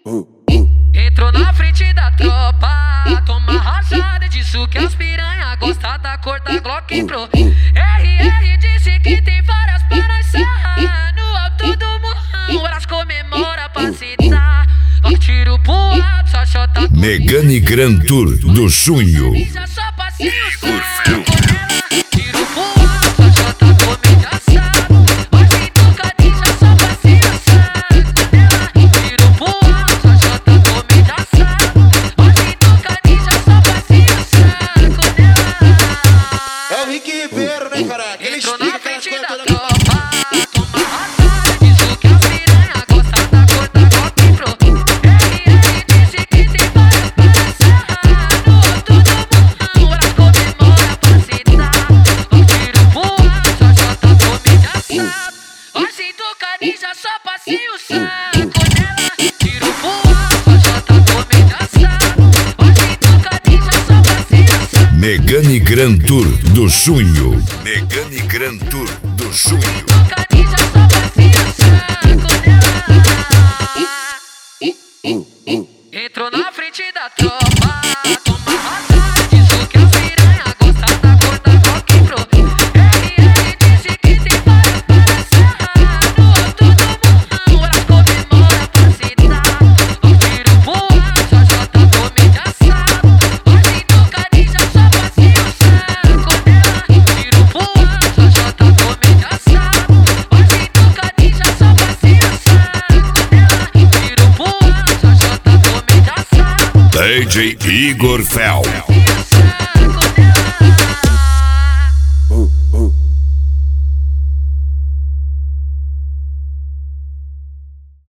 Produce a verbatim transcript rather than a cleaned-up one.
Entrou na frente da tropa, toma rajada, disso que as piranha gosta da cor da Glock Pro. R R disse que tem várias pra nós sarrar no alto do morrão, elas comemora pra citar. Vai tiro pro alto, só chota com Megane Grand Tour do Sonho. só passinho saco. Tiro pro alto, só chota comédia assado. Hoje nunca deixa só passinho saco. Tiro pro alto, só chota comédia assado. Hoje nunca deixa só passinho saco. É o Rick Ribeiro, né, cara? Ele Entrou explica na aquelas frente coisas da todas. tropa, toma rajada, disso que as piranha gosta da cor da Glock Pro. R R disse que tem várias para sarrar no alto do morrão, elas comemora pra citar. Vai tiro pro alto, só chota comédia assado. Hoje do Canija só passinho saco nela. Tiro pro alto, só chota comédia assado. Hoje do Canija só passinho saco. Megane Grand Tour do Sonho. Megane Grand Tour do Sonho. Canija só passinho saco nela. Entrou na frente da tropa, toma rajada, disso que as piranha gosta da cor da Glock Pro. R R disse que tem várias para sarrar no alto do morrão, elas comemora pra citar. Vai tiro pro alto, só chota comédia assado. Hoje no Canija só passinho saco nela. Tiro pro alto, só chota comédia assado. Hoje no Canija só passinho saco nela. Tiro pro alto, só chota comédia assado. D J Igor Fel.